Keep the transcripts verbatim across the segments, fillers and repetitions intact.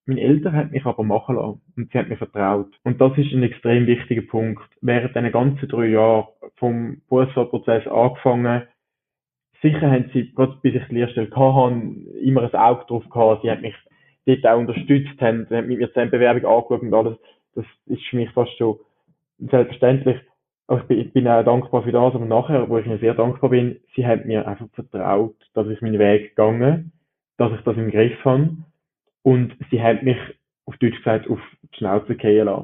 Meine Eltern haben mich aber machen lassen und sie haben mir vertraut. Und das ist ein extrem wichtiger Punkt. Während diesen ganzen drei Jahren vom Berufswahlprozess angefangen, sicher haben sie, gerade bis ich die Lehrstelle hatte, immer ein Auge drauf gehabt. Sie haben mich dort auch unterstützt, haben, haben mit mir zusammen Bewerbung angeschaut und alles. Das ist für mich fast schon selbstverständlich. Aber ich bin, ich bin auch dankbar für das. Aber nachher, wo ich ihnen sehr dankbar bin, sie haben mir einfach vertraut, dass ich meinen Weg gegangen, dass ich das im Griff habe. Und sie haben mich, auf Deutsch gesagt, auf die Schnauze fallen lassen.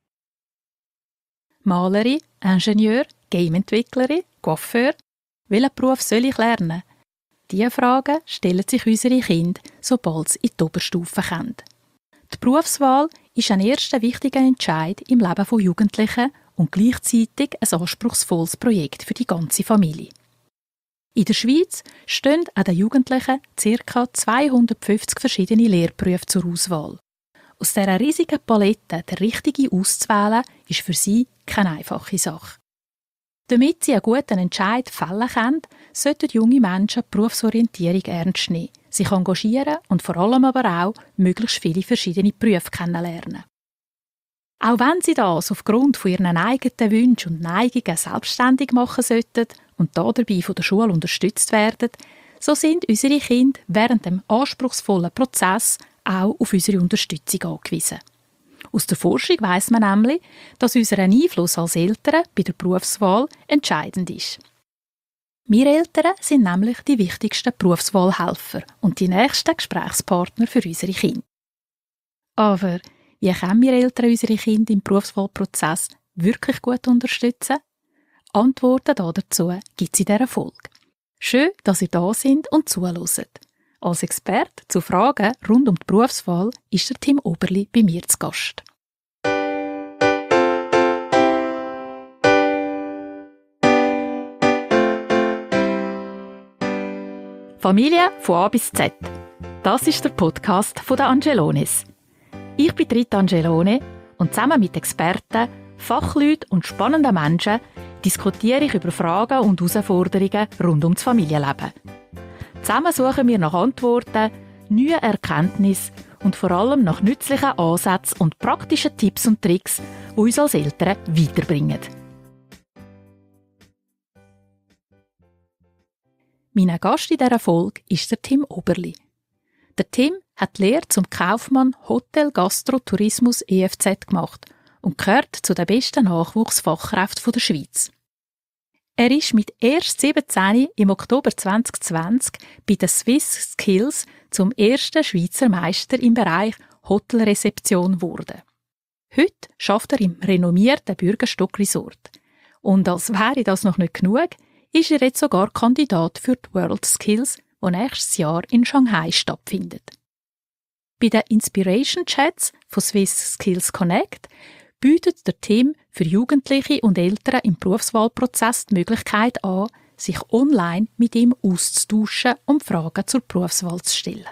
Malerin, Ingenieur, Gameentwicklerin, Coiffeur. Welchen Beruf soll ich lernen? Diese Fragen stellen sich unsere Kinder, sobald sie in die Oberstufe kommen. Die Berufswahl ist ein erster wichtiger Entscheid im Leben von Jugendlichen und gleichzeitig ein anspruchsvolles Projekt für die ganze Familie. In der Schweiz stehen an den Jugendlichen ca. zweihundertfünfzig verschiedene Lehrberufe zur Auswahl. Aus dieser riesigen Palette der richtige auszuwählen, ist für sie keine einfache Sache. Damit sie einen guten Entscheid fällen können, sollten junge Menschen die Berufsorientierung ernst nehmen, sich engagieren und vor allem aber auch möglichst viele verschiedene Berufe kennenlernen. Auch wenn sie das aufgrund von ihren eigenen Wünschen und Neigungen selbstständig machen sollten und dabei von der Schule unterstützt werden, so sind unsere Kinder während dem anspruchsvollen Prozess auch auf unsere Unterstützung angewiesen. Aus der Forschung weiss man nämlich, dass unser Einfluss als Eltern bei der Berufswahl entscheidend ist. Wir Eltern sind nämlich die wichtigsten Berufswahlhelfer und die nächsten Gesprächspartner für unsere Kinder. Aber wie können wir Eltern unsere Kinder im Berufswahlprozess wirklich gut unterstützen? Antworten dazu gibt es in dieser Folge. Schön, dass ihr da sind und zuhört. Als Experte zu Fragen rund um die Berufswahl ist der Tim Oberli bei mir zu Gast. Familie von A bis Z. Das ist der Podcast von der Angelones. Ich bin Rita Angelone und zusammen mit Experten, Fachleuten und spannenden Menschen diskutiere ich über Fragen und Herausforderungen rund um das Familienleben. Zusammen suchen wir nach Antworten, neuen Erkenntnissen und vor allem nach nützlichen Ansätzen und praktischen Tipps und Tricks, die uns als Eltern weiterbringen. Mein Gast in dieser Folge ist der Tim Oberli. Der Tim hat die Lehre zum Kaufmann Hotel Gastro Tourismus E F Z gemacht und gehört zu den besten Nachwuchsfachkräften der Schweiz. Er ist mit erst siebzehn im Oktober zwanzig zwanzig bei den Swiss Skills zum ersten Schweizer Meister im Bereich Hotelrezeption geworden. Heute arbeitet er im renommierten Bürgerstock Resort. Und als wäre das noch nicht genug, ist er jetzt sogar Kandidat für die World Skills, die nächstes Jahr in Shanghai stattfindet. Bei den Inspiration Chats von Swiss Skills Connect bietet der Tim für Jugendliche und Eltern im Berufswahlprozess die Möglichkeit an, sich online mit ihm auszutauschen und Fragen zur Berufswahl zu stellen.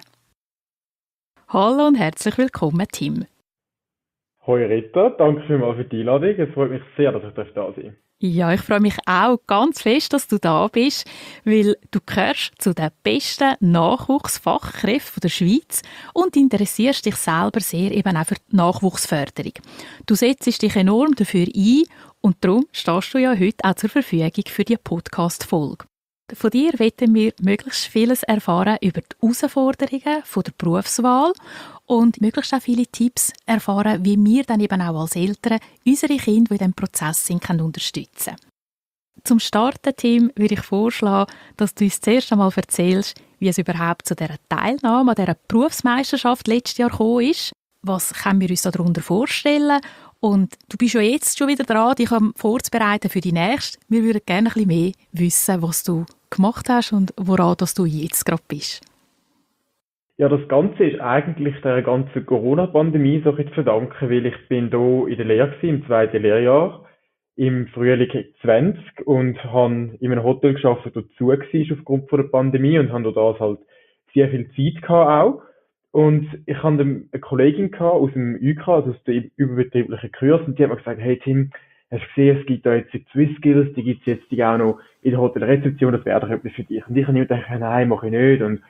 Hallo und herzlich willkommen, Tim. Hoi Rita, danke vielmals für die Einladung. Es freut mich sehr, dass ich da sein darf. Ja, ich freue mich auch ganz fest, dass du da bist, weil du gehörst zu den besten Nachwuchsfachkräften der Schweiz und interessierst dich selber sehr eben auch für die Nachwuchsförderung. Du setzt dich enorm dafür ein und darum stehst du ja heute auch zur Verfügung für die Podcast-Folge. Von dir wollen wir möglichst vieles erfahren über die Herausforderungen der Berufswahl und möglichst auch viele Tipps erfahren, wie wir dann eben auch als Eltern unsere Kinder, die in diesem Prozess sind, können unterstützen können. Zum Starten, Tim, würde ich vorschlagen, dass du uns zuerst einmal erzählst, wie es überhaupt zu dieser Teilnahme an dieser Berufsmeisterschaft letztes Jahr gekommen ist. Was können wir uns darunter vorstellen? Und du bist ja jetzt schon wieder dran, dich vorzubereiten für die nächste. Wir würden gerne ein bisschen mehr wissen, was du gemacht hast und woran dass du jetzt gerade bist. Ja, das Ganze ist eigentlich der ganzen Corona-Pandemie so zu verdanken, weil ich bin hier in der Lehre gewesen, im zweiten Lehrjahr, im Frühling zwanzig und habe in einem Hotel gearbeitet, das zu war aufgrund von der Pandemie und habe durch das halt sehr viel Zeit gehabt auch. Und ich hatte eine Kollegin gehabt aus dem Ü K, also aus dem überbetrieblichen Kurs, und die hat mir gesagt, hey Tim, hast du gesehen, es gibt da jetzt die Swiss Skills, die gibt es jetzt auch noch in der Hotelrezeption, das wäre doch etwas für dich. Und ich habe mir gedacht, nein, mache ich nicht. Und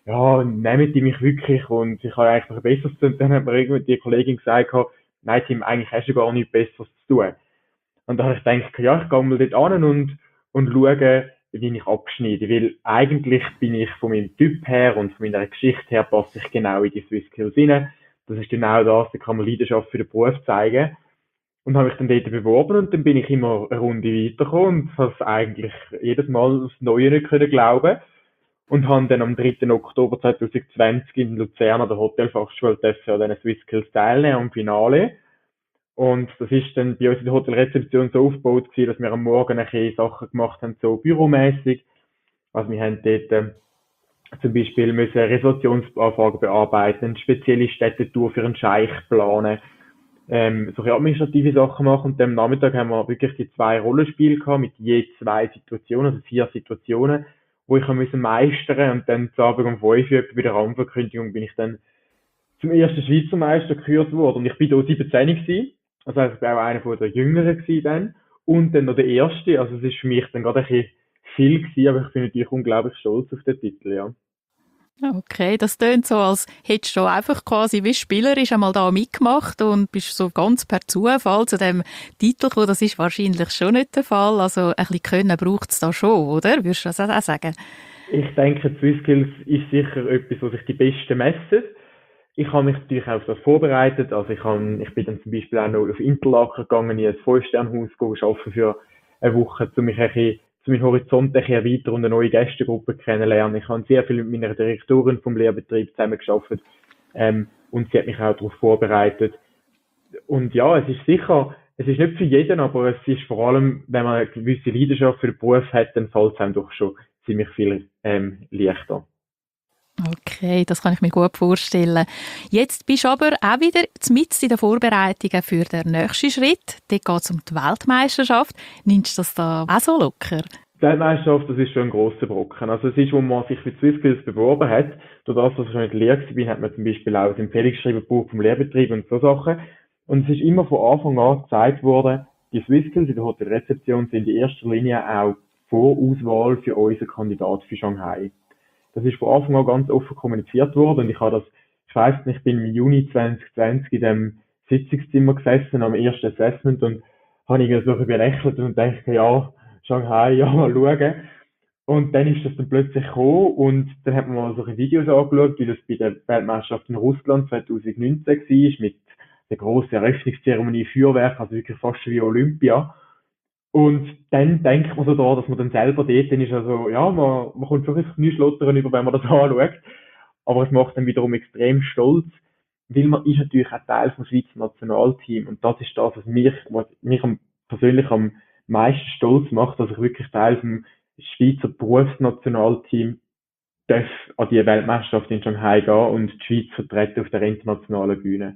ja, nehmen die mich wirklich und ich habe eigentlich noch ein besseres zu tun. Dann hat mir irgendwie die Kollegin gesagt, nein Tim, eigentlich hast du gar nichts Besseres zu tun. Und da habe ich gedacht, ja, ich gehe mal dort hin und, und schaue, wie ich abschneide. Weil eigentlich bin ich von meinem Typ her und von meiner Geschichte her passe ich genau in die Swiss Skills rein. Das ist genau das, da kann man Leidenschaft für den Beruf zeigen. Und habe mich dann dort beworben und dann bin ich immer eine Runde weitergekommen und habe eigentlich jedes Mal aufs Neue nicht können glauben. Und habe dann am dritten Oktober zweitausendzwanzig in Luzern an der Hotelfachschule dürfen an diesen Swiss Skills teilnehmen am Finale. Und das ist dann bei uns in der Hotelrezeption so aufgebaut gewesen, dass wir am Morgen ein bisschen Sachen gemacht haben, so büromäßig. Also wir haben dort ähm, zum Beispiel müssen Reservationsanfragen bearbeiten, eine spezielle Städtetour für einen Scheich planen, ähm, solche administrative Sachen machen. Und am Nachmittag haben wir wirklich die zwei Rollenspiele gehabt, mit je zwei Situationen, also vier Situationen, wo ich müssen meistern und dann zu Abend um fünf Uhr bei der Rahmenverkündigung bin ich dann zum ersten Schweizer Meister gekürt worden. Und ich bin da siebzehn gewesen. Also ich war auch einer von der Jüngeren gewesen dann. Und dann noch der Erste. Also es ist für mich dann gerade ein bisschen viel gewesen, aber ich bin natürlich unglaublich stolz auf den Titel, ja. Okay, das tönt so, als hättest du einfach quasi wie spielerisch einmal da mitgemacht und bist so ganz per Zufall zu dem Titel gekommen. Das ist wahrscheinlich schon nicht der Fall. Also ein bisschen Können braucht es da schon, oder? Würdest du das auch sagen? Ich denke, Swissskills ist sicher etwas, wo sich die Besten messen. Ich habe mich natürlich auch auf das vorbereitet. Also ich, habe, ich bin dann zum Beispiel auch noch auf Interlaken gegangen, in ein Fünf-Sterne-Haus arbeiten für eine Woche, um mich ein bisschen, um meinen Horizont ein bisschen erweitern und eine neue Gästegruppe kennenlernen. Ich habe sehr viel mit meiner Direktorin vom Lehrbetrieb zusammengearbeitet ähm, und sie hat mich auch darauf vorbereitet. Und ja, es ist sicher, es ist nicht für jeden, aber es ist vor allem, wenn man eine gewisse Leidenschaft für den Beruf hat, dann fällt es einem doch schon ziemlich viel ähm, leichter. Okay, das kann ich mir gut vorstellen. Jetzt bist du aber auch wieder mitten in den Vorbereitungen für den nächsten Schritt. Dort geht es um die Weltmeisterschaft. Nimmst du das da auch so locker? Die Weltmeisterschaft, das ist schon ein grosser Brocken. Also es ist, wo man sich für die Swissskills beworben hat, durch das, dass ich schon in der Lehre war, hat man zum Beispiel auch ein Empfehlungsschreiben vom Lehrbetrieb und so Sachen. Und es ist immer von Anfang an gezeigt worden, die Swissskills in der Hotelrezeption sind in erster Linie auch Vorauswahl für unseren Kandidat für Shanghai. Das ist von Anfang an ganz offen kommuniziert worden und ich habe das, ich weiss nicht, ich bin im Juni zwanzig zwanzig in dem Sitzungszimmer gesessen am ersten Assessment und habe irgendwie so ein bisschen belächelt und dachte, ja, Shanghai, ja, mal schauen. Und dann ist das dann plötzlich gekommen und dann hat man mal solche Videos angeschaut, wie das bei der Weltmeisterschaft in Russland zwanzig neunzehn war, mit der grossen Eröffnungszeremonie Feuerwerk, also wirklich fast wie Olympia. Und dann denkt man so da, dass man dann selber dort dann ist, also, ja, man, man kommt schon ein bisschen schlottern über, wenn man das anschaut. Aber es macht dann wiederum extrem stolz, weil man ist natürlich auch Teil vom Schweizer Nationalteam. Und das ist das, was mich, was mich am, persönlich am meisten stolz macht, dass ich wirklich Teil vom Schweizer Berufsnationalteam darf an die Weltmeisterschaft in Shanghai gehen und die Schweiz vertreten auf der internationalen Bühne.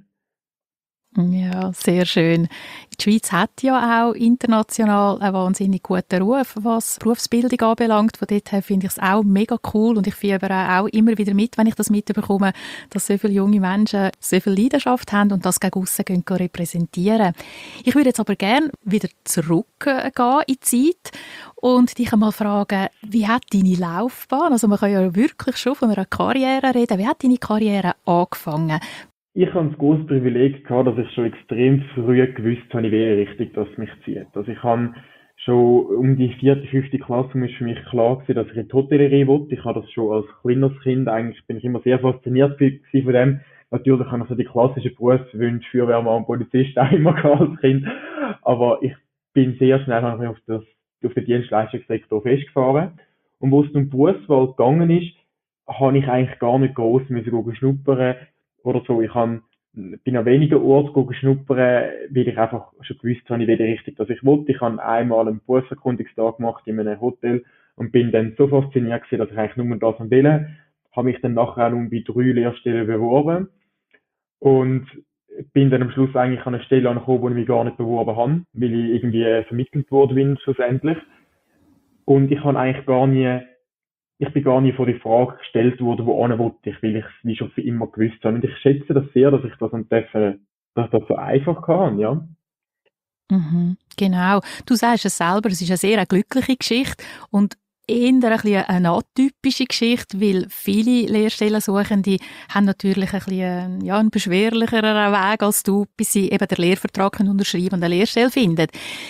Ja, sehr schön. Die Schweiz hat ja auch international einen wahnsinnig guten Ruf, was Berufsbildung anbelangt. Von dort her finde ich es auch mega cool und ich fiebere auch immer wieder mit, wenn ich das mitbekomme, dass so viele junge Menschen so viel Leidenschaft haben und das gegen aussen gehen repräsentieren. Ich würde jetzt aber gerne wieder zurückgehen in die Zeit und dich einmal fragen, wie hat deine Laufbahn, also man kann ja wirklich schon von einer Karriere reden, wie hat deine Karriere angefangen? Ich habe das große Privileg gehabt, dass ich schon extrem früh gewusst habe, in welche Richtung das mich zieht. Also ich habe schon um die vierte, fünfte Klasse ist für mich klar gewesen, dass ich in die Hotellerie wollte. Ich habe das schon als kleines Kind, eigentlich bin ich immer sehr fasziniert gewesen von dem. Natürlich habe ich so die klassischen Berufswünsche, Feuerwehrmann, Polizist auch immer gehabt als Kind. Aber ich bin sehr schnell auf, das, auf den Dienstleistungssektor festgefahren. Und wo es um die Berufswahl gegangen ist, habe ich eigentlich gar nicht gross müssen schnuppern oder so. Ich han, bin an wenigen Orten schnuppern, weil ich einfach schon gewusst habe, in welche Richtung das ich wollte. Ich habe einmal einen Berufserkundungstag gemacht in einem Hotel und bin dann so fasziniert gewesen, dass ich eigentlich nur das wollte. Habe mich dann nachher auch noch bei drei Lehrstellen beworben und bin dann am Schluss eigentlich an eine Stelle angekommen, wo ich mich gar nicht beworben habe, weil ich irgendwie vermittelt worden bin schlussendlich. Und ich habe eigentlich gar nie ich bin gar nie vor die Frage gestellt worden, wo ane wollte ich, weil ich es wie schon für immer gewusst habe. Und ich schätze das sehr, dass ich das und dürfen, dass das so einfach kann, ja. Mhm, genau. Du sagst es selber, es ist eine sehr glückliche Geschichte und eher ein bisschen eine atypische Geschichte, weil viele Lehrstellensuchende haben natürlich ein bisschen, ja, einen beschwerlicheren Weg als du, bis sie eben den Lehrvertrag unterschreiben und eine Lehrstelle finden.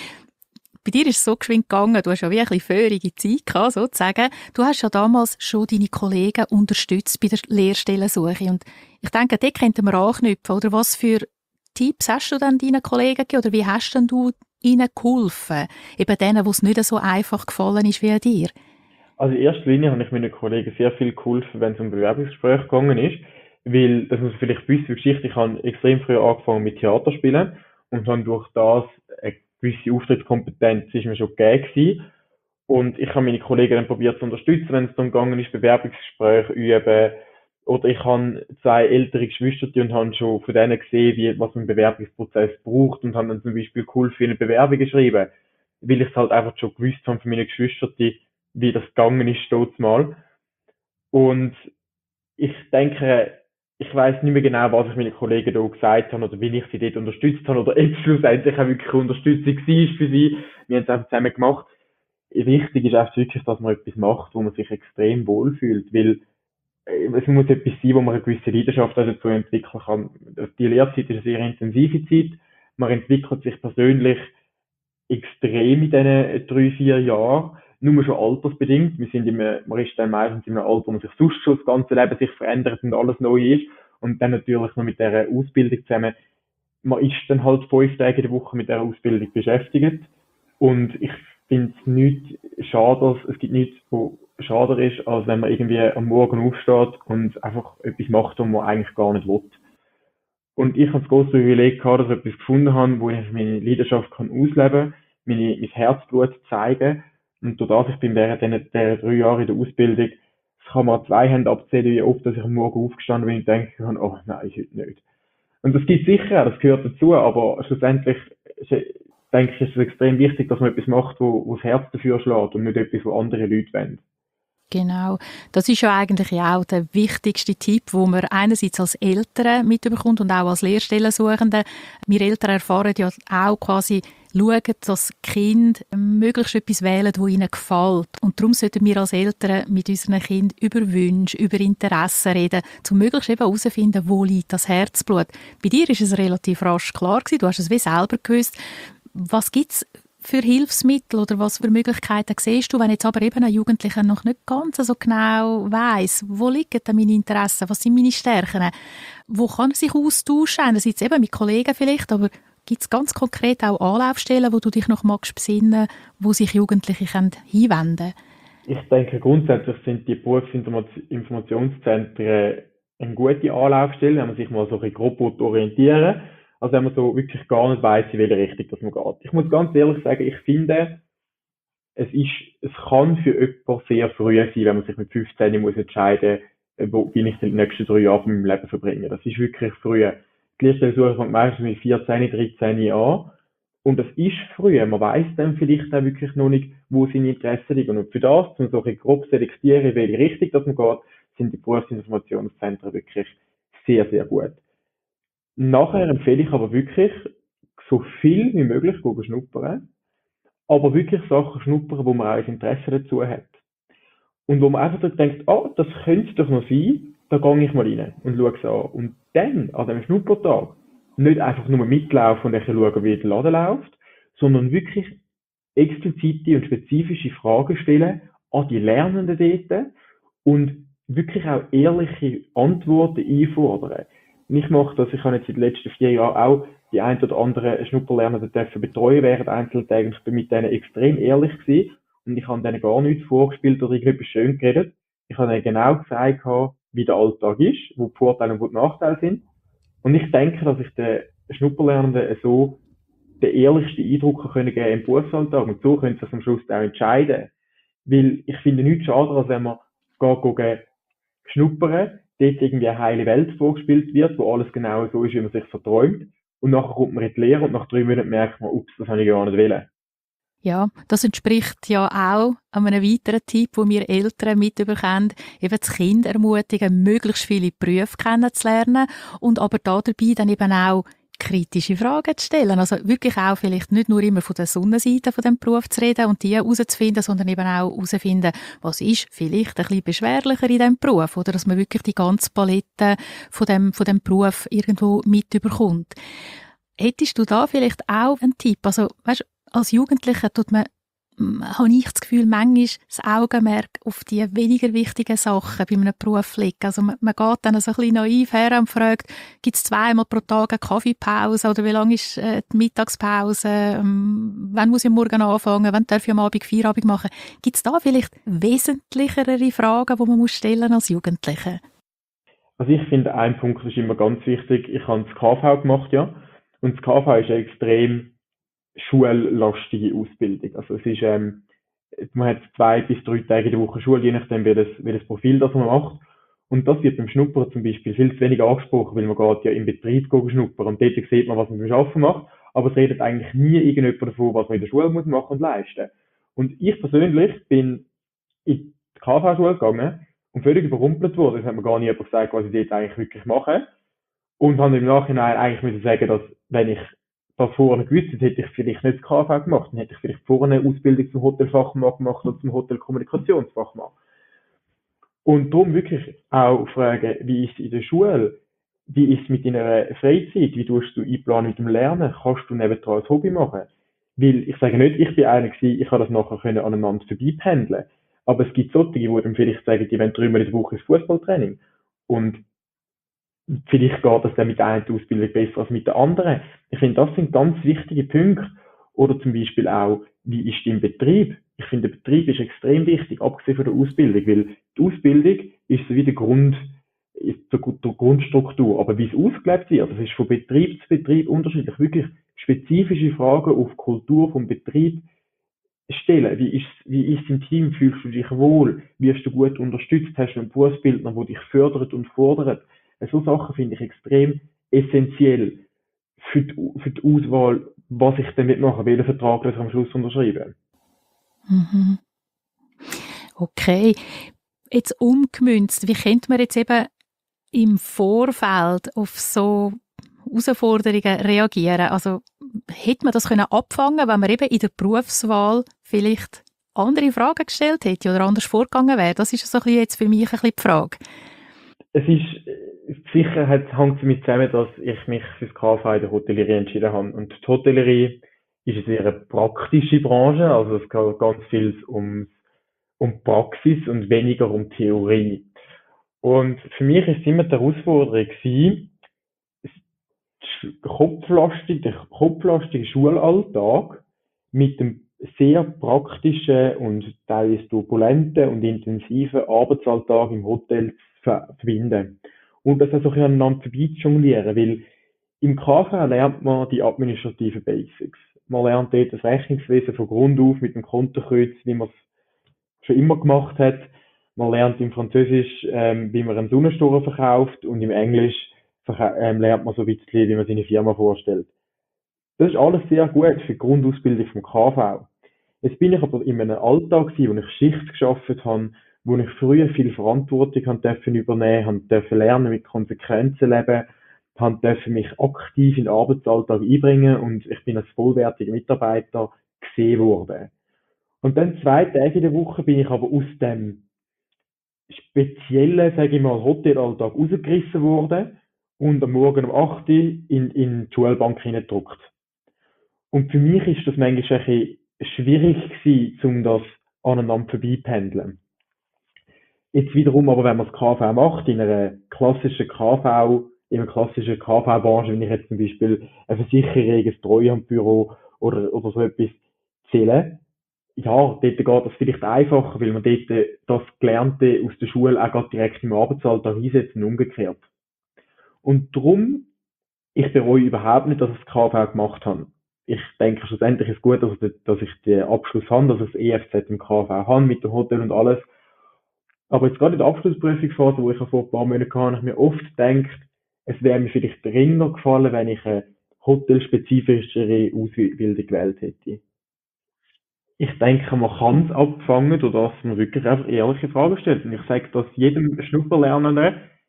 Bei dir ist es so geschwind gegangen, du hast ja wie ein bisschen feurige Zeit gehabt, sozusagen. Du hast ja damals schon deine Kollegen unterstützt bei der Lehrstellensuche. Und ich denke, dort könnten wir anknüpfen. Oder was für Tipps hast du dann deinen Kollegen gegeben? Oder wie hast denn du ihnen geholfen? Eben denen, wo es nicht so einfach gefallen ist wie dir. Also in erster Linie habe ich meinen Kollegen sehr viel geholfen, wenn es um Bewerbungsgespräche gegangen ist. Weil, das muss man vielleicht wissen, für Geschichte, ich habe extrem früh angefangen mit Theaterspielen und habe durch das eine gewisse Auftrittskompetenz ist mir schon gegeben gewesen. Und ich habe meine Kollegen dann probiert zu unterstützen, wenn es darum gegangen ist, Bewerbungsgespräche üben. Oder ich habe zwei ältere Geschwister und habe schon von denen gesehen, wie, was ein Bewerbungsprozess braucht und habe dann zum Beispiel geholfen, eine Bewerbung geschrieben. Weil ich es halt einfach schon gewusst habe von meinen Geschwistern, wie das gegangen ist, dort mal. Und ich denke, ich weiss nicht mehr genau, was ich meinen Kollegen da gesagt habe oder wie ich sie dort unterstützt habe oder ob es schlussendlich auch wirklich Unterstützung war für sie. Wir haben es einfach zusammen gemacht. Wichtig ist auch wirklich, dass man etwas macht, wo man sich extrem wohlfühlt, weil es muss etwas sein, wo man eine gewisse Leidenschaft dazu entwickeln kann. Die Lehrzeit ist eine sehr intensive Zeit. Man entwickelt sich persönlich extrem in diesen drei, vier Jahren. Nur schon altersbedingt. Wir sind immer, man ist dann meistens in einem Alter, wo man sich sonst schon das ganze Leben sich verändert und alles neu ist. Und dann natürlich noch mit dieser Ausbildung zusammen. Man ist dann halt fünf Tage in der Woche mit dieser Ausbildung beschäftigt. Und ich finde es nicht schade, es gibt nichts, was schade ist, als wenn man irgendwie am Morgen aufsteht und einfach etwas macht, was man eigentlich gar nicht will. Und ich habe das große Privileg gehabt, dass ich etwas gefunden habe, wo ich meine Leidenschaft kann ausleben kann, meine, mein Herzblut zeigen. Und durch das, ich bin während diesen drei Jahren in der Ausbildung, das kann man an zwei Hände abzählen, wie oft dass ich am Morgen aufgestanden bin und denke, oh nein, heute nicht. Und das gibt sicher, das gehört dazu, aber schlussendlich denke ich, ist es extrem wichtig, dass man etwas macht, wo, wo das Herz dafür schlägt und nicht etwas, wo andere Leute wollen. Genau. Das ist ja eigentlich auch der wichtigste Tipp, wo man einerseits als Eltern mitbekommt und auch als Lehrstellensuchende. Wir Eltern erfahren ja auch quasi, schauen, dass Kinder möglichst etwas wählen, das ihnen gefällt. Und darum sollten wir als Eltern mit unseren Kindern über Wünsche, über Interessen reden, um möglichst eben herauszufinden, wo liegt das Herzblut. Bei dir ist es relativ rasch klar gewesen, du hast es wie selber gewusst. Was gibt es für Hilfsmittel oder was für Möglichkeiten siehst du, wenn jetzt aber eben ein Jugendlicher noch nicht ganz so genau weiss, wo liegen denn meine Interessen, was sind meine Stärken, wo kann er sich austauschen, einerseits eben mit Kollegen vielleicht, aber gibt es ganz konkret auch Anlaufstellen, wo du dich noch magst besinnen, wo sich Jugendliche hinwenden können? Ich denke, grundsätzlich sind die Berufsinformationszentren eine gute Anlaufstelle, wenn man sich mal so ein bisschen grob orientieren. Also wenn man so wirklich gar nicht weiss, in welche Richtung das man geht. Ich muss ganz ehrlich sagen, ich finde, es ist, es kann für jemanden sehr früh sein, wenn man sich mit fünfzehn muss entscheiden, wo will ich die nächsten drei Jahre von meinem Leben verbringen. Das ist wirklich früh. Die Lehrstellensuche fängt meistens mit vierzehn, dreizehn an. Und das ist früh. Man weiss dann vielleicht auch wirklich noch nicht, wo seine Interessen liegen. Und für das, um so ein grob selektieren, in welche Richtung das man geht, sind die Berufsinformationszentren wirklich sehr, sehr gut. Nachher empfehle ich aber wirklich, so viel wie möglich zu schnuppern, aber wirklich Sachen schnuppern, wo man auch ein Interesse dazu hat. Und wo man einfach denkt, ah, das könnte es doch noch sein, da gehe ich mal rein und schaue es an. Und dann, an diesem Schnuppertag, nicht einfach nur mitlaufen und schauen, wie der Laden läuft, sondern wirklich explizite und spezifische Fragen stellen an die Lernenden dort und wirklich auch ehrliche Antworten einfordern. Ich mache das, ich habe jetzt in den letzten vier Jahren auch die ein oder andere Schnupperlernenden dürfen betreuen während Einzeltagen. Ich bin mit denen extrem ehrlich gewesen und ich habe denen gar nichts vorgespielt oder irgendetwas schön geredet. Ich habe ihnen genau gesagt, wie der Alltag ist, wo die Vorteile und wo die Nachteile sind. Und ich denke, dass ich den Schnupperlernenden so den ehrlichsten Eindruck können geben im Berufsalltag. Und so können sie das am Schluss auch entscheiden. Weil ich finde nichts schade, als wenn man geht schnuppern, dort irgendwie eine heile Welt vorgespielt wird, wo alles genau so ist, wie man sich verträumt. Und nachher kommt man in die Lehre und nach drei Monaten merkt man, ups, das habe ich gar nicht wollen. Ja, das entspricht ja auch einem weiteren Tipp, den wir Eltern mitbekommen, eben das Kind ermutigen, möglichst viele Berufe kennenzulernen und aber da dabei dann eben auch kritische Fragen zu stellen. Also wirklich auch vielleicht nicht nur immer von der Sonnenseite von dem Beruf zu reden und die herauszufinden, sondern eben auch herauszufinden, was ist vielleicht ein bisschen beschwerlicher in diesem Beruf oder dass man wirklich die ganze Palette von dem, von dem Beruf irgendwo mitbekommt. Hättest du da vielleicht auch einen Tipp? Also weißt, als Jugendlicher tut man habe ich das Gefühl, manchmal das Augenmerk auf die weniger wichtigen Sachen bei einem Beruf liegt. Also man, man geht dann so ein bisschen naiv her und fragt, gibt es zweimal pro Tag eine Kaffeepause oder wie lange ist äh, die Mittagspause, ähm, wann muss ich morgen anfangen, wann darf ich am Abend Feierabend machen? Gibt es da vielleicht wesentlichere Fragen, die man muss stellen als Jugendliche? Also ich finde, ein Punkt ist immer ganz wichtig. Ich habe das K V gemacht, ja. Und das K V ist eine extrem schullastige Ausbildung. Also es ist, ähm, man hat zwei bis drei Tage in der Woche Schule, je nachdem, wie das, wie das Profil das man macht. Und das wird beim Schnuppern zum Beispiel viel zu wenig angesprochen, weil man geht ja im Betrieb schnuppern und dort sieht man, was man beim Arbeiten macht, aber es redet eigentlich nie irgendjemand davon, was man in der Schule muss machen und leisten. Und ich persönlich bin in die K V-Schule gegangen und völlig überrumpelt worden. Es hat mir gar nie jemand gesagt, was ich jetzt eigentlich wirklich mache. Und habe im Nachhinein eigentlich müssen sagen, dass wenn ich das vorher gewusst hätte, hätte ich vielleicht nicht das K V gemacht. Dann hätte ich vielleicht vorher eine Ausbildung zum Hotelfachmann gemacht oder zum Hotelkommunikationsfachmann. Und darum wirklich auch fragen, wie ist es in der Schule? Wie ist es mit deiner Freizeit? Wie tust du einplanen mit dem Lernen? Kannst du nebendran ein Hobby machen? Weil ich sage nicht, ich bin einer gewesen, ich habe das nachher können aneinander vorbeipendeln. Aber es gibt solche, die dann vielleicht sagen, die wollen dreimal in der Woche ins Fußballtraining. Und vielleicht geht das dann mit der einen Ausbildung besser als mit der anderen. Ich finde, das sind ganz wichtige Punkte. Oder zum Beispiel auch, wie ist dein Betrieb? Ich finde, der Betrieb ist extrem wichtig, abgesehen von der Ausbildung, weil die Ausbildung ist so wie der Grund, ist die Grundstruktur. Aber wie es ausgelebt wird, das ist von Betrieb zu Betrieb unterschiedlich. Wirklich spezifische Fragen auf die Kultur vom Betrieb stellen. Wie ist, wie ist im Team? Fühlst du dich wohl? Wirst du gut unterstützt? Hast du einen Berufsbildner, der dich fördert und fordert? So Sachen finde ich extrem essentiell für die, für die Auswahl, was ich damit mache, welchen Vertrag ich am Schluss unterschreibe. Mhm. Okay. Jetzt umgemünzt, wie könnte man jetzt eben im Vorfeld auf so Herausforderungen reagieren? Also hätte man das können abfangen, wenn man eben in der Berufswahl vielleicht andere Fragen gestellt hätte oder anders vorgegangen wäre? Das ist so ein bisschen jetzt für mich ein bisschen die Frage. Es ist, sicher hat, hängt damit zusammen, dass ich mich für das K V in der Hotellerie entschieden habe. Und die Hotellerie ist eine sehr praktische Branche, also es geht ganz viel um, um Praxis und weniger um Theorie. Und für mich ist es immer die Herausforderung gewesen, kopflastig, der kopflastige Schulalltag mit dem sehr praktischen und teilweise turbulenten und intensiven Arbeitsalltag im Hotel zu verbinden. Und das also ein bisschen aneinander vorbei zu jonglieren, weil im K V lernt man die administrativen Basics. Man lernt dort das Rechnungswesen von Grund auf mit dem Kontokreuz, wie man es schon immer gemacht hat. Man lernt im Französisch, ähm, wie man einen Sonnensturm verkauft und im Englisch ähm, lernt man so ein bisschen, wie man seine Firma vorstellt. Das ist alles sehr gut für die Grundausbildung vom K V. Jetzt bin ich aber in einem Alltag gewesen, wo ich Schicht geschafft habe, wo ich früher viel Verantwortung haben dürfen übernehmen, haben dürfen lernen, mit Konsequenzen leben, haben dürfen mich aktiv in den Arbeitsalltag einbringen und ich bin als vollwertiger Mitarbeiter gesehen worden. Und dann zwei Tage in der Woche bin ich aber aus dem speziellen, sage ich mal, Hotelalltag rausgerissen worden und am Morgen um acht Uhr in, in die Schulbank hineingedruckt. Und für mich ist das manchmal ein bisschen schwierig gewesen, um das aneinander vorbeipendeln. Jetzt wiederum aber, wenn man das K V macht, in einer klassischen K V, in einer klassischen K V-Branche, wenn ich jetzt zum Beispiel eine Versicherung, ein Treuhandbüro oder, oder so etwas zähle, ja, dort geht das vielleicht einfacher, weil man dort das Gelernte aus der Schule auch gerade direkt im Arbeitsalltag einsetzt und umgekehrt. Und darum, ich bereue überhaupt nicht, dass ich das K V gemacht habe. Ich denke, schlussendlich ist es gut, dass, dass ich den Abschluss habe, dass ich das E F Z im K V habe, mit dem Hotel und alles. Aber jetzt gerade in der Abschlussprüfungsphase, wo ich vor ein paar Monaten hatte, habe ich mir oft gedacht, es wäre mir vielleicht dringender gefallen, wenn ich eine hotelspezifischere Ausbildung gewählt hätte. Ich denke, man kann es abfangen, dadurch, dass man wirklich einfach ehrliche Fragen stellt. Und ich sage das jedem Schnupperlernenden,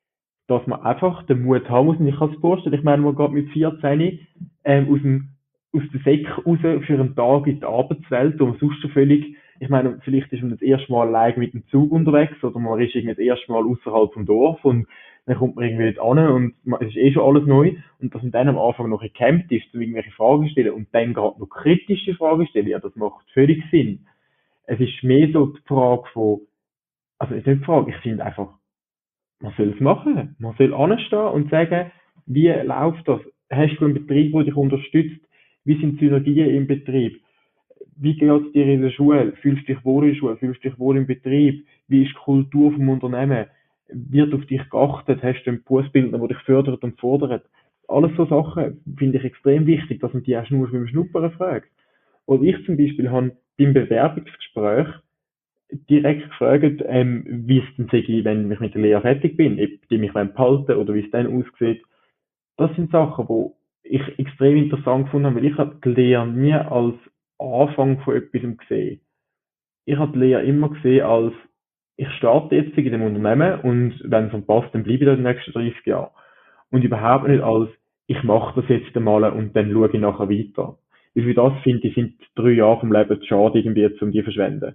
dass man einfach den Mut haben muss. Und ich kann es vorstellen, ich meine, man geht mit vierzehn ähm, aus dem aus der Säck raus für einen Tag in die Arbeitswelt, wo man sonst schon völlig, ich meine, vielleicht ist man das erste Mal allein mit dem Zug unterwegs oder man ist irgendwie das erste Mal außerhalb vom Dorf und dann kommt man irgendwie dort an und man, es ist eh schon alles neu und dass man dann am Anfang noch gecampt ist, um irgendwelche Fragen zu stellen und dann gerade noch kritische Fragen stellen, ja, das macht völlig Sinn. Es ist mehr so die Frage von, also es ist nicht die Frage, ich finde einfach, man soll es machen. Man soll anstehen und sagen, wie läuft das? Hast du einen Betrieb, der dich unterstützt? Wie sind die Synergien im Betrieb? Wie geht es dir in der Schule? Fühlst du dich wohl in der Schule? Fühlst du dich wohl im Betrieb? Wie ist die Kultur vom Unternehmen? Wird auf dich geachtet? Hast du einen Berufsbildner, der dich fördert und fordert? Alles so Sachen finde ich extrem wichtig, dass man die auch nur beim Schnuppern fragt. Und ich zum Beispiel habe beim Bewerbungsgespräch direkt gefragt, ähm, wie es denn sei, wenn ich mit der Lehre fertig bin, ob die mich behalten wollen oder wie es dann aussieht. Das sind Sachen, die ich extrem interessant gefunden habe, weil ich habe die Lehre nie als Anfang von etwas gesehen. Ich habe die Lehre immer gesehen als, ich starte jetzt in dem Unternehmen und wenn es dann passt, dann bleibe ich da die nächsten dreißig Jahre. Und überhaupt nicht als, ich mache das jetzt einmal und dann schaue ich nachher weiter. Weil für das finde ich, sind drei Jahre vom Leben zu schade, irgendwie, um die zu verschwenden.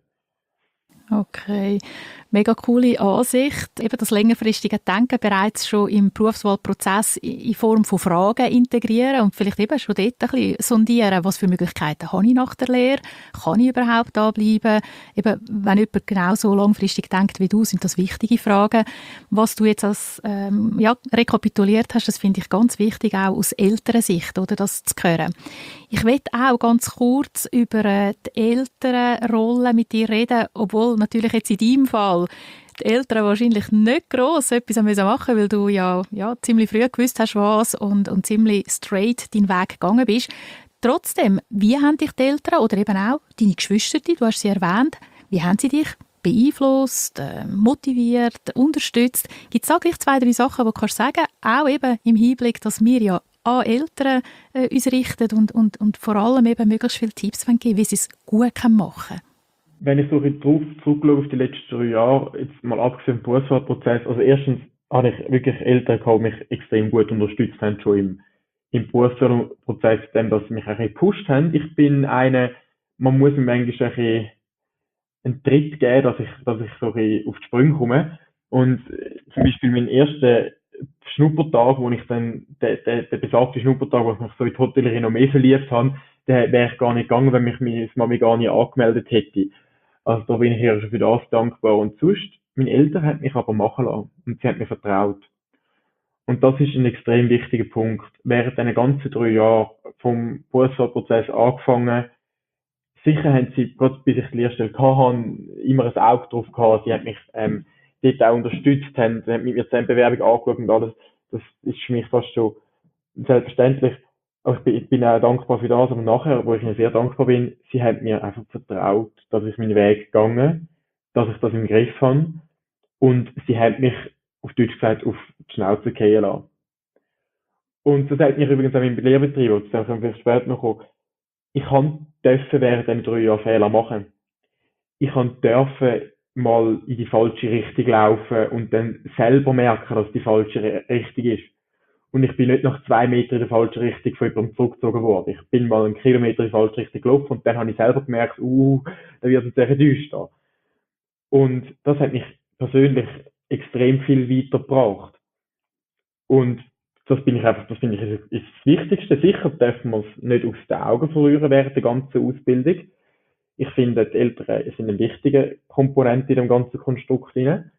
Okay, mega coole Ansicht. Eben das längerfristige Denken bereits schon im Berufswahlprozess in Form von Fragen integrieren und vielleicht eben schon dort ein bisschen sondieren, was für Möglichkeiten habe ich nach der Lehre, kann ich überhaupt da bleiben? Eben, wenn jemand genau so langfristig denkt wie du, sind das wichtige Fragen. Was du jetzt als ähm, ja, rekapituliert hast, das finde ich ganz wichtig, auch aus älterer Sicht, oder, das zu hören. Ich möchte auch ganz kurz über äh, die Elternrolle mit dir reden, obwohl natürlich jetzt in deinem Fall die Eltern wahrscheinlich nicht gross etwas machen müssen, weil du ja, ja ziemlich früh gewusst hast, was und, und ziemlich straight deinen Weg gegangen bist. Trotzdem, wie haben dich die Eltern oder eben auch deine Geschwister, du hast sie erwähnt, wie haben sie dich beeinflusst, äh, motiviert, unterstützt? Gibt es da gleich zwei, drei Sachen, die du kannst sagen, auch eben im Hinblick, dass wir ja an Eltern äh, uns richten und, und, und vor allem eben möglichst viele Tipps geben, wie sie es gut machen können? Wenn ich so ein bisschen drauf zurückschaue auf die letzten drei Jahre, jetzt mal abgesehen vom Berufswahlprozess, also erstens habe ich wirklich Eltern gehabt, die mich extrem gut unterstützt haben, schon im, im Berufswahlprozess, dem, dass sie mich ein bisschen gepusht haben. Ich bin eine, man muss mir manchmal ein bisschen einen Tritt geben, dass ich, dass ich so ein bisschen auf die Sprünge komme. Und äh, zum Beispiel mein erster Schnuppertag, wo ich dann, der, der, der besagte Schnuppertag, wo ich mich so in die Hotellerie noch mehr verliebt habe, der wäre ich gar nicht gegangen, wenn mich meine Mami gar nicht angemeldet hätte. Also da bin ich ihr schon für das dankbar. Und sonst, meine Eltern haben mich aber machen lassen und sie haben mir vertraut. Und das ist ein extrem wichtiger Punkt. Während diesen ganzen drei Jahren vom Berufswahlprozess angefangen, sicher haben sie, gerade bis ich die Lehrstelle hatte, immer ein Auge drauf gehabt. Sie haben mich ähm, dort auch unterstützt, haben, haben mit mir zusammen die Bewerbung angeschaut und alles. Das ist für mich fast schon selbstverständlich. Aber ich bin, ich bin auch dankbar für das. Aber nachher, wo ich ihnen sehr dankbar bin, sie haben mir einfach vertraut, dass ich meinen Weg gegangen, dass ich das im Griff habe. Und sie haben mich, auf Deutsch gesagt, auf die Schnauze fallen lassen. Und das hat mich übrigens auch im Lehrbetrieb, und das können wir später noch kommen, ich kann dürfen während diesen drei Jahren Fehler machen. Ich kann dürfen mal in die falsche Richtung laufen und dann selber merken, dass die falsche Richtung ist. Und ich bin nicht nach zwei Metern in der falschen Richtung von jemandem zurückgezogen worden. Ich bin mal einen Kilometer in die falsche Richtung gelaufen und dann habe ich selber gemerkt, uh, da wird es sehr düster. Und das hat mich persönlich extrem viel weitergebracht. Und das bin ich einfach, das finde ich ist, ist das Wichtigste. Sicher dürfen wir es nicht aus den Augen verlieren während der ganzen Ausbildung. Ich finde, die Eltern sind eine wichtige Komponente in dem ganzen Konstrukt hinein.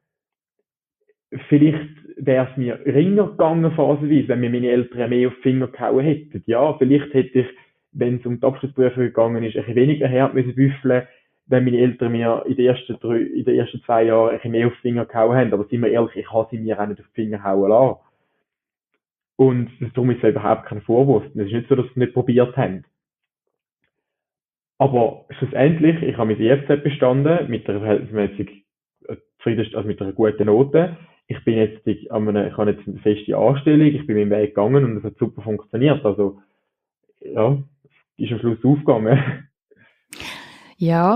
Vielleicht wäre es mir ringer gegangen, phasenweise, wenn mir meine Eltern mehr auf die Finger gehauen hätten. Ja, vielleicht hätte ich, wenn es um die Abschlussprüfung gegangen ist, ein bisschen weniger hart müssen büffeln, wenn meine Eltern mir in den ersten drei, in den ersten zwei Jahren ein bisschen mehr auf die Finger gehauen haben. Aber sind wir ehrlich, ich habe sie mir auch nicht auf die Finger hauen lassen. Und darum ist es überhaupt kein Vorwurf. Es ist nicht so, dass sie es nicht probiert haben. Aber schlussendlich, ich habe mein I F Z bestanden, mit einer verhältnismäßig äh, zufrieden, also mit einer guten Note. Ich bin jetzt, ich, habe ich habe jetzt eine feste Anstellung, ich bin meinen Weg gegangen und es hat super funktioniert. Also, ja, ist am Schluss aufgegangen. Ja,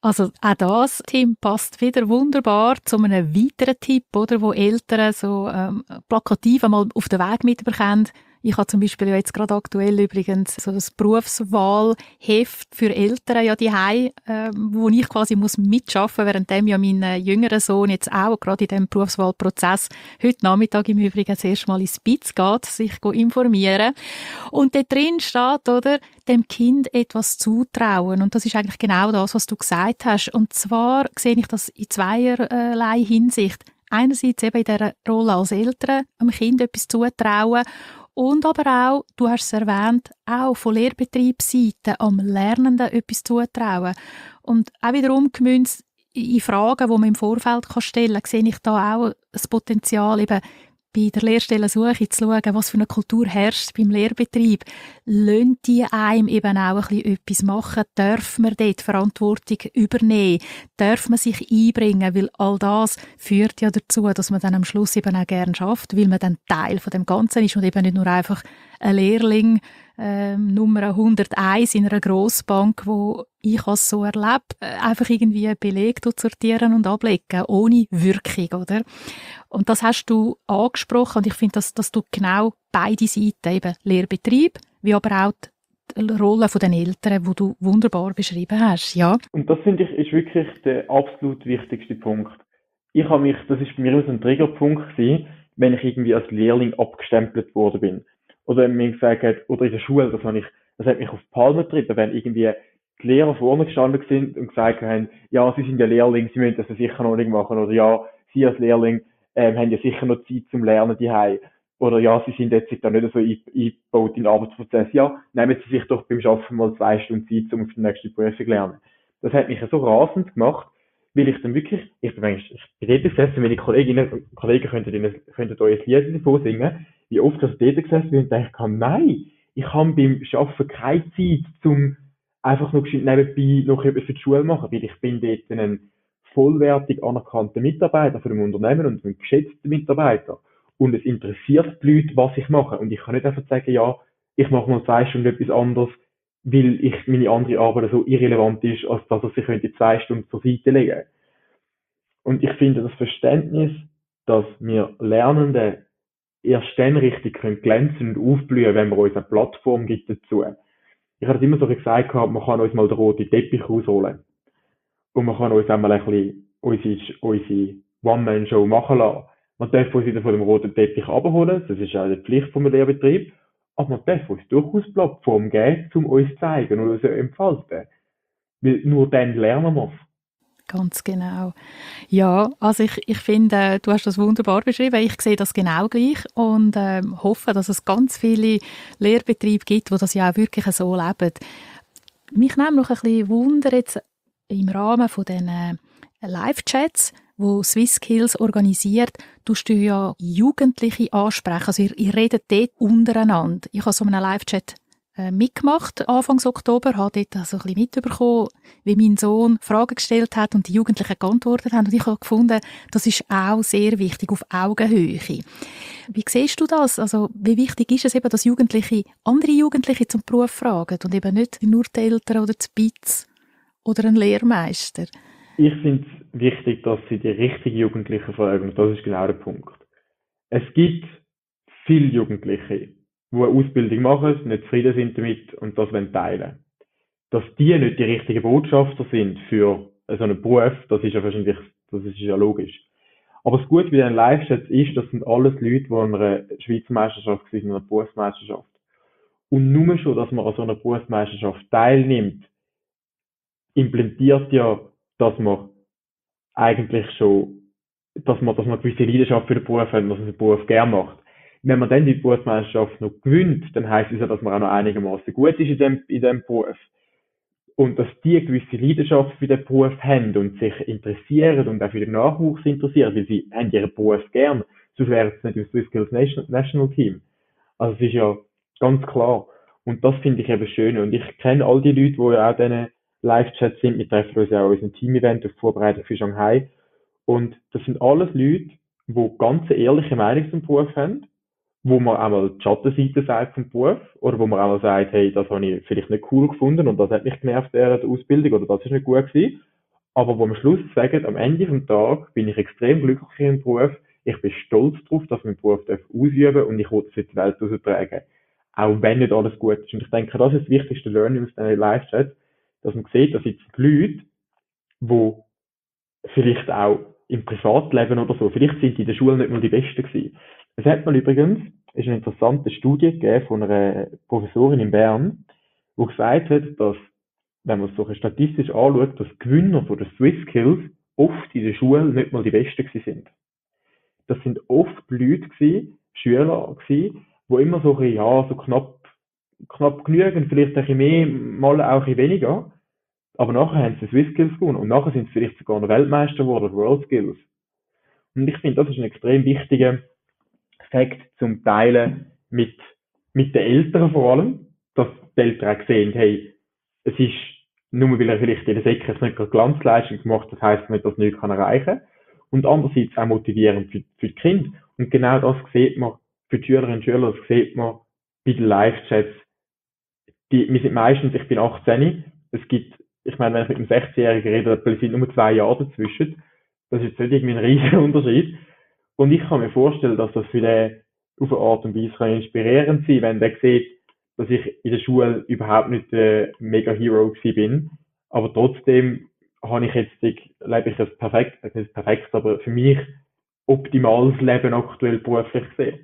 Also auch das, Tim, passt wieder wunderbar zu einem weiteren Tipp, oder, wo Eltern so ähm, plakativ einmal auf den Weg mitbekommen. Ich habe zum Beispiel ja jetzt gerade aktuell übrigens so das Berufswahlheft für Eltern ja daheim, äh, wo ich quasi muss mitschaffen, währenddem ja mein äh, jüngerer Sohn jetzt auch gerade in diesem Berufswahlprozess heute Nachmittag im Übrigen das erste Mal ins Spitz geht, sich go informieren. Und dort drin steht, oder, dem Kind etwas zutrauen. Und das ist eigentlich genau das, was du gesagt hast. Und zwar sehe ich das in zweierlei Hinsicht. Einerseits eben in dieser Rolle als Eltern, dem Kind etwas zutrauen. Und aber auch, du hast es erwähnt, auch von Lehrbetriebsseite am Lernenden etwas zutrauen. Und auch wiederum gemünzt in Fragen, die man im Vorfeld stellen kann, sehe ich da auch das Potenzial, eben bei der Lehrstellensuche zu schauen, was für eine Kultur herrscht beim Lehrbetrieb. Lassen die einem eben auch ein bisschen etwas machen? Darf man dort Verantwortung übernehmen? Darf man sich einbringen? Weil all das führt ja dazu, dass man dann am Schluss eben auch gerne schafft, weil man dann Teil von dem Ganzen ist und eben nicht nur einfach ein Lehrling ähm, Nummer hunderteins in einer Grossbank, wo ich es so erlebe, äh, einfach irgendwie Beleg sortieren und ablegen, ohne Wirkung, oder? Und das hast du angesprochen und ich finde, dass, dass du genau beide Seiten, eben Lehrbetrieb, wie aber auch die Rolle der Eltern, die du wunderbar beschrieben hast, ja. Und das finde ich ist wirklich der absolut wichtigste Punkt. Ich habe mich, das ist bei mir immer so ein Triggerpunkt gewesen, wenn ich irgendwie als Lehrling abgestempelt worden bin. Oder wenn mir gesagt hat, oder in der Schule, das, habe ich, das hat mich auf die Palme getrieben, wenn irgendwie die Lehrer vorne gestanden sind und gesagt haben, ja, sie sind ja Lehrling, sie müssen das ja sicher noch nicht machen. Oder ja, sie als Lehrling ähm, haben ja sicher noch Zeit zum Lernen daheim. Oder ja, sie sind jetzt da nicht so eingebaut in den Arbeitsprozess. Ja, nehmen Sie sich doch beim Arbeiten mal zwei Stunden Zeit, um auf die nächste Prüfung zu lernen. Das hat mich so rasend gemacht, weil ich dann wirklich, ich bin eigentlich, ich bin dort gesessen, meine Kolleginnen und Kollegen könnten, Ihnen, könnten euch ein Lied davon singen, wie oft ich dort gesessen bin und dachte, nein, ich habe beim Arbeiten keine Zeit, um einfach noch nebenbei noch etwas für die Schule zu machen, weil ich bin dort ein vollwertig anerkannter Mitarbeiter von dem Unternehmen und ein geschätzter Mitarbeiter. Und es interessiert die Leute, was ich mache. Und ich kann nicht einfach sagen, ja, ich mache mal zwei Stunden etwas anderes, weil ich meine andere Arbeit so irrelevant ist, als dass ich könnte zwei Stunden zur Seite legen. Und ich finde das Verständnis, dass wir Lernende erst dann richtig können glänzen und aufblühen, wenn wir uns eine Plattform gibt dazu. Ich habe immer so gesagt, man kann uns mal den roten Teppich rausholen. Und man kann uns einmal ein bisschen unsere, unsere One-Man-Show machen lassen. Man darf uns wieder von dem roten Teppich abholen, das ist auch die Pflicht vom Lehrbetrieb. Aber man darf uns durchaus Plattform geben, um uns zu zeigen und uns zu entfalten. Weil nur dann lernen wir es. Ganz genau. Ja, also ich, ich finde, du hast das wunderbar beschrieben. Ich sehe das genau gleich und ähm, hoffe, dass es ganz viele Lehrbetriebe gibt, die das ja auch wirklich so leben. Mich nimmt noch ein bisschen Wunder jetzt im Rahmen von den Live-Chats, wo SwissSkills organisiert, tust du ja Jugendliche ansprechen. Also ihr, ihr redet dort untereinander. Ich habe so einen Live-Chat äh, mitgemacht, Anfang Oktober, habe dort also ein bisschen mitbekommen, wie mein Sohn Fragen gestellt hat und die Jugendlichen geantwortet haben. Und ich habe gefunden, das ist auch sehr wichtig, auf Augenhöhe. Wie siehst du das? Also, wie wichtig ist es eben, dass Jugendliche andere Jugendliche zum Beruf fragen und eben nicht nur die Eltern oder die B I Z oder ein Lehrmeister? Ich finde es wichtig, dass sie die richtigen Jugendlichen fragen. Und das ist genau der Punkt. Es gibt viele Jugendliche, die eine Ausbildung machen, nicht zufrieden sind damit und das wollen teilen. Dass die nicht die richtigen Botschafter sind für so einen Beruf, das ist ja wahrscheinlich, das ist ja logisch. Aber das Gute bei diesen Live-Chats ist, das sind alles Leute, die an einer Schweizer Meisterschaft sind, an einer Berufsmeisterschaft. Und nur schon, dass man an so einer Berufsmeisterschaft teilnimmt, implementiert ja, dass man eigentlich schon, dass man, dass man eine gewisse Leidenschaft für den Beruf hat und dass man den Beruf gerne macht. Wenn man dann die Berufsmeisterschaft noch gewinnt, dann heisst es ja, dass man auch noch einigermaßen gut ist in dem, in dem Beruf. Und dass die eine gewisse Leidenschaft für den Beruf haben und sich interessieren und auch für den Nachwuchs interessieren, weil sie haben ihren Beruf gern, sonst wären es nicht im SwissSkills National Team. Also es ist ja ganz klar. Und das finde ich eben schön. Und ich kenne all die Leute, die ja auch diesen Live-Chats sind. Wir treffen uns ja auch in unserem Team-Event auf Vorbereitung für Shanghai. Und das sind alles Leute, die ganz eine ehrliche Meinung zum Beruf haben, wo man einmal die Schattenseite sagt vom Beruf, oder wo man einmal sagt, hey, das habe ich vielleicht nicht cool gefunden und das hat mich genervt während der Ausbildung, oder das ist nicht gut gewesen. aber wo am Schluss sagen, am Ende des Tages bin ich extrem glücklich im Beruf, ich bin stolz darauf, dass ich meinen Beruf ausüben darf und ich will es in die Welt austragen. Auch wenn nicht alles gut ist. Und ich denke, das ist das wichtigste Learning aus diesen Live-Chats, dass man sieht, dass jetzt die Leute, die vielleicht auch im Privatleben oder so, vielleicht sind die in der Schule nicht mal die Besten gewesen. Es hat mal übrigens, ist eine interessante Studie gegeben von einer Professorin in Bern, die gesagt hat, dass, wenn man es so statistisch anschaut, dass die Gewinner von den Swiss Skills oft in der Schule nicht mal die Besten gewesen sind. Das sind oft Leute gewesen, Schüler gewesen, die immer so ein bisschen, ja, so knapp, knapp genügend, vielleicht ein bisschen mehr, mal auch ein bisschen weniger. Aber nachher haben sie Swiss Skills gewonnen und nachher sind sie vielleicht sogar noch Weltmeister geworden, World Skills. Und ich finde, das ist ein extrem wichtiger Fakt zum Teilen mit, mit den Eltern vor allem, dass die Eltern auch sehen, hey, es ist, nur weil er vielleicht in der Säcke nicht gerade Glanzleistung gemacht hat, das heisst nicht, dass er nichts erreichen kann. Und andererseits auch motivierend für, für die Kinder. Und genau das sieht man für die Schülerinnen und Schüler, das sieht man bei den Live-Chats. Die, wir sind meistens, ich bin achtzehn, es gibt, ich meine, wenn ich mit einem sechzehnjährigen rede, es sind nur zwei Jahre dazwischen. Das ist jetzt nicht irgendwie ein riesiger Unterschied. Und ich kann mir vorstellen, dass das für den auf eine Art und Weise inspirierend sein kann, wenn der sieht, dass ich in der Schule überhaupt nicht der Mega-Hero gewesen bin. Aber trotzdem habe ich jetzt, lebe ich das perfekt, nicht perfekt, aber für mich optimales Leben aktuell beruflich gesehen.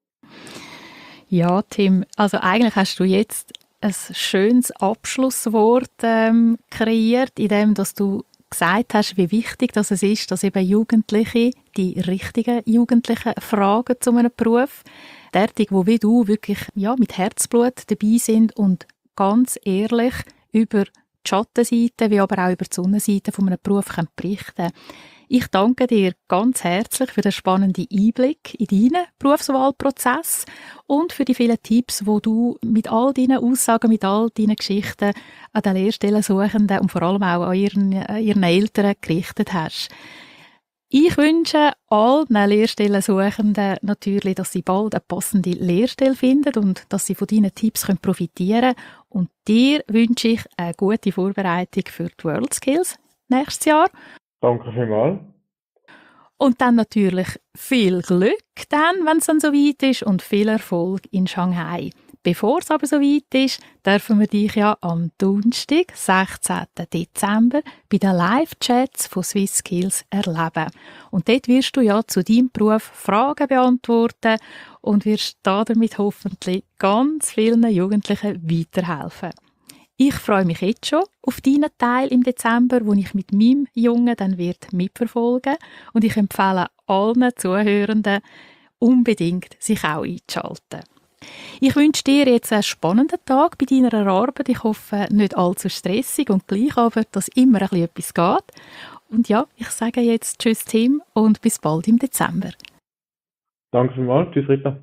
Ja, Tim, also eigentlich hast du jetzt ein schönes Abschlusswort ähm, kreiert, in dem, dass du gesagt hast, wie wichtig dass es ist, dass eben Jugendliche, die richtigen Jugendlichen fragen zu einem Beruf, derartig, wo wie du wirklich ja, mit Herzblut dabei sind und ganz ehrlich über die Schattenseite, wie aber auch über die Sonnenseite von einem Beruf können berichten. Ich danke dir ganz herzlich für den spannenden Einblick in deinen Berufswahlprozess und für die vielen Tipps, die du mit all deinen Aussagen, mit all deinen Geschichten an den Lehrstellensuchenden und vor allem auch an ihren, an ihren Eltern gerichtet hast. Ich wünsche allen Lehrstellensuchenden natürlich, dass sie bald eine passende Lehrstelle finden und dass sie von deinen Tipps profitieren können. Und dir wünsche ich eine gute Vorbereitung für die World Skills nächstes Jahr. Danke vielmals. Und dann natürlich viel Glück, dann, wenn es dann soweit ist, und viel Erfolg in Shanghai. Bevor es aber soweit ist, dürfen wir dich ja am Donnerstag, sechzehnten Dezember, bei den Live-Chats von Swiss Skills erleben. Und dort wirst du ja zu deinem Beruf Fragen beantworten und wirst damit hoffentlich ganz vielen Jugendlichen weiterhelfen. Ich freue mich jetzt schon auf deinen Teil im Dezember, wo ich mit meinem Jungen dann wird mitverfolgen, und ich empfehle allen Zuhörenden unbedingt, sich auch einzuschalten. Ich wünsche dir jetzt einen spannenden Tag bei deiner Arbeit. Ich hoffe, nicht allzu stressig und gleich, aber dass immer ein bisschen etwas geht. Und ja, ich sage jetzt Tschüss Tim und bis bald im Dezember. Danke vielmals. Tschüss Rita.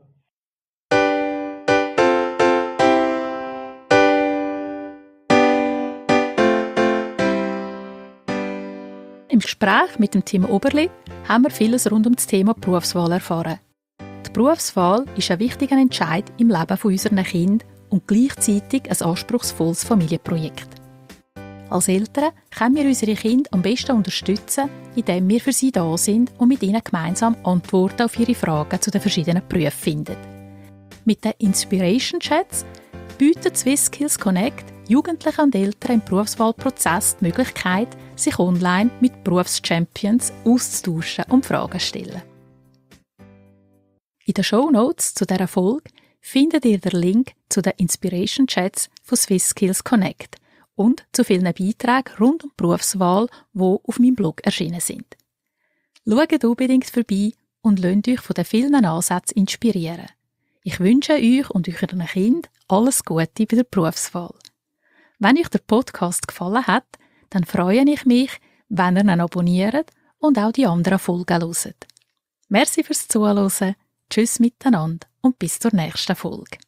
Im Gespräch mit dem Tim Oberli haben wir vieles rund um das Thema Berufswahl erfahren. Die Berufswahl ist ein wichtiger Entscheid im Leben unserer Kinder und gleichzeitig ein anspruchsvolles Familienprojekt. Als Eltern können wir unsere Kinder am besten unterstützen, indem wir für sie da sind und mit ihnen gemeinsam Antworten auf ihre Fragen zu den verschiedenen Berufen finden. Mit den Inspiration Chats bietet Swiss Skills Connect Jugendlichen und Eltern im Berufswahlprozess die Möglichkeit, sich online mit Berufschampions auszutauschen und Fragen zu stellen. In den Shownotes zu dieser Folge findet ihr den Link zu den Inspiration Chats von Swiss Skills Connect und zu vielen Beiträgen rund um die Berufswahl, die auf meinem Blog erschienen sind. Schaut unbedingt vorbei und lasst euch von den vielen Ansätzen inspirieren. Ich wünsche euch und euren Kindern alles Gute bei der Berufswahl. Wenn euch der Podcast gefallen hat, dann freue ich mich, wenn ihr ihn abonniert und auch die anderen Folgen hört. Merci fürs Zuhören, tschüss miteinander und bis zur nächsten Folge.